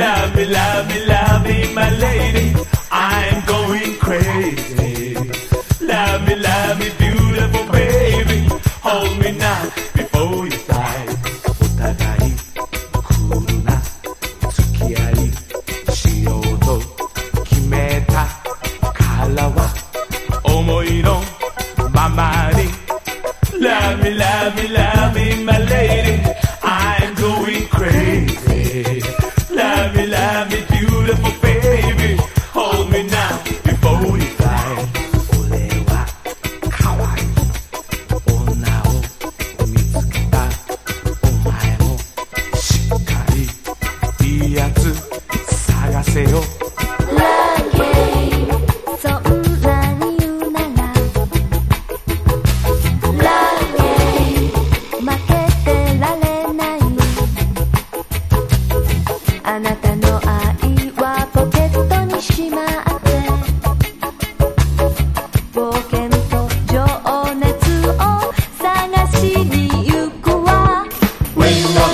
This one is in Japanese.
Love me, love me, love me, my lady. I'm going crazy. Love me, beautiful baby. Hold me now before you die. お互いクールな付き合いしようと決めたからは思いのままに Love me, love me, love me, my lady. I'm going crazy. Love me, beautiful baby. Hold me now before you die. 俺は可愛い女を見つけた。お前もしっかりいいやつ探せよ。